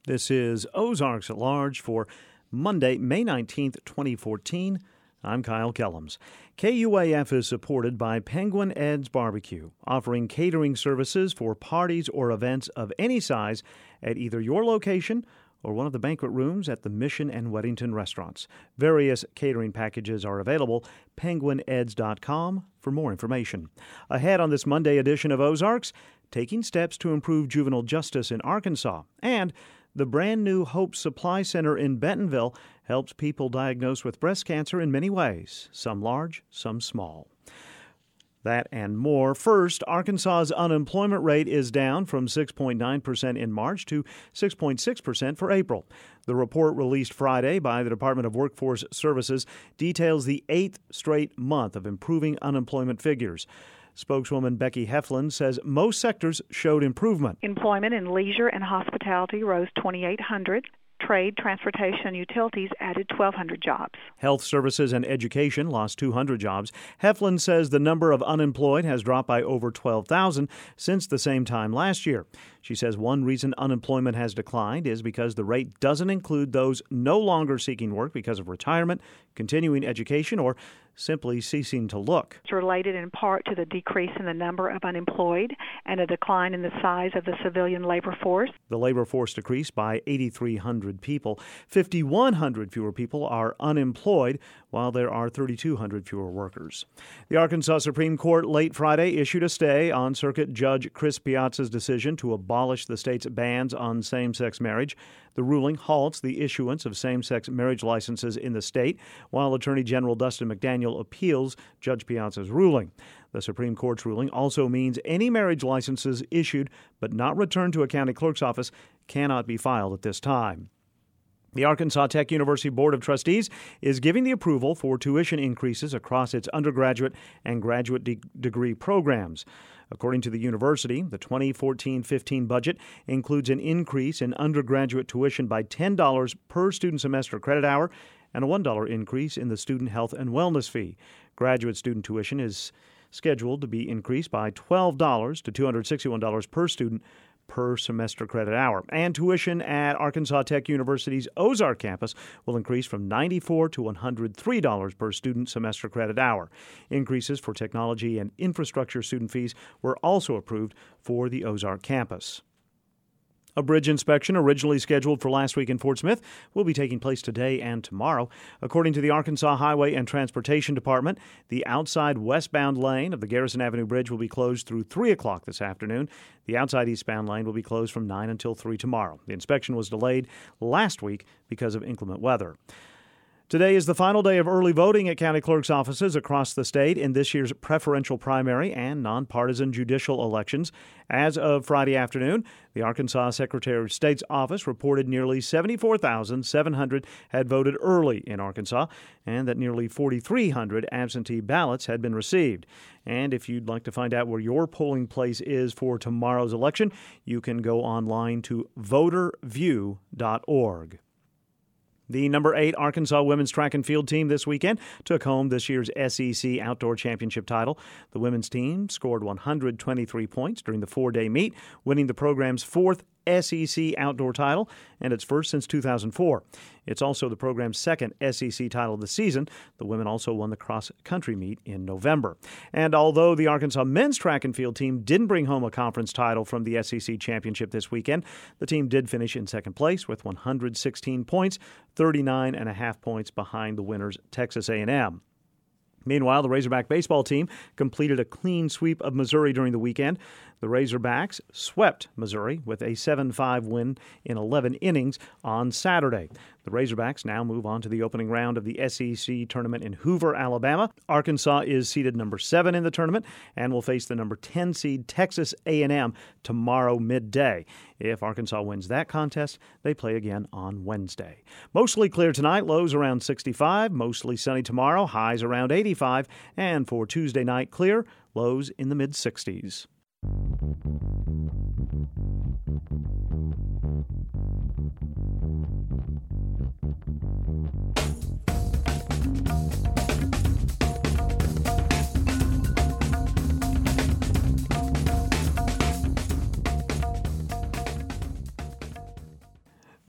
This is Ozarks at Large for Monday, May 19th, 2014. I'm Kyle Kellums. KUAF is supported by Penguin Ed's Barbecue, offering catering services for parties or events of any size at either your location or one of the banquet rooms at the Mission and Weddington restaurants. Various catering packages are available. PenguinEds.com for more information. Ahead on this Monday edition of Ozarks, taking steps to improve juvenile justice in Arkansas, and the brand new Hope Supply Center in Bentonville helps people diagnosed with breast cancer in many ways, some large, some small. That and more. First, Arkansas's unemployment rate is down from 6.9% in March to 6.6% for April. The report released Friday by the Department of Workforce Services details the 8th straight month of improving unemployment figures. Spokeswoman Becky Heflin says most sectors showed improvement. Employment in leisure and hospitality rose 2,800. Trade, transportation, and utilities added 1,200 jobs. Health services and education lost 200 jobs. Heflin says the number of unemployed has dropped by over 12,000 since the same time last year. She says one reason unemployment has declined is because the rate doesn't include those no longer seeking work because of retirement, continuing education, or simply ceasing to look. It's related in part to the decrease in the number of unemployed and a decline in the size of the civilian labor force. The labor force decreased by 8,300 people. 5,100 fewer people are unemployed, while there are 3,200 fewer workers. The Arkansas Supreme Court late Friday issued a stay on Circuit Judge Chris Piazza's decision to abolish the state's bans on same-sex marriage. The ruling halts the issuance of same-sex marriage licenses in the state, while Attorney General Dustin McDaniel appeals Judge Piazza's ruling. The Supreme Court's ruling also means any marriage licenses issued but not returned to a county clerk's office cannot be filed at this time. The Arkansas Tech University Board of Trustees is giving the approval for tuition increases across its undergraduate and graduate degree programs. According to the university, the 2014-15 budget includes an increase in undergraduate tuition by $10 per student semester credit hour and a $1 increase in the student health and wellness fee. Graduate student tuition is scheduled to be increased by $12 to $261 per student per semester credit hour. And tuition at Arkansas Tech University's Ozark campus will increase from $94 to $103 per student semester credit hour. Increases for technology and infrastructure student fees were also approved for the Ozark campus. A bridge inspection originally scheduled for last week in Fort Smith will be taking place today and tomorrow. According to the Arkansas Highway and Transportation Department, the outside westbound lane of the Garrison Avenue Bridge will be closed through 3 o'clock this afternoon. The outside eastbound lane will be closed from 9 until 3 tomorrow. The inspection was delayed last week because of inclement weather. Today is the final day of early voting at county clerk's offices across the state in this year's preferential primary and nonpartisan judicial elections. As of Friday afternoon, the Arkansas Secretary of State's office reported nearly 74,700 had voted early in Arkansas and that nearly 4,300 absentee ballots had been received. And if you'd like to find out where your polling place is for tomorrow's election, you can go online to voterview.org. The number 8 Arkansas women's track and field team this weekend took home this year's SEC Outdoor Championship title. The women's team scored 123 points during the 4-day meet, winning the program's 4th SEC outdoor title and its first since 2004. It's also the program's 2nd SEC title of the season. The women also won the cross-country meet in November. And although the Arkansas men's track and field team didn't bring home a conference title from the SEC championship this weekend, the team did finish in second place with 116 points, 39.5 points behind the winners, Texas A&M. Meanwhile, the Razorback baseball team completed a clean sweep of Missouri during the weekend. The Razorbacks swept Missouri with a 7-5 win in 11 innings on Saturday. The Razorbacks now move on to the opening round of the SEC tournament in Hoover, Alabama. Arkansas is seeded number 7 in the tournament and will face the number 10 seed Texas A&M tomorrow midday. If Arkansas wins that contest, they play again on Wednesday. Mostly clear tonight, lows around 65, mostly sunny tomorrow, highs around 85, and for Tuesday night, clear, lows in the mid-60s.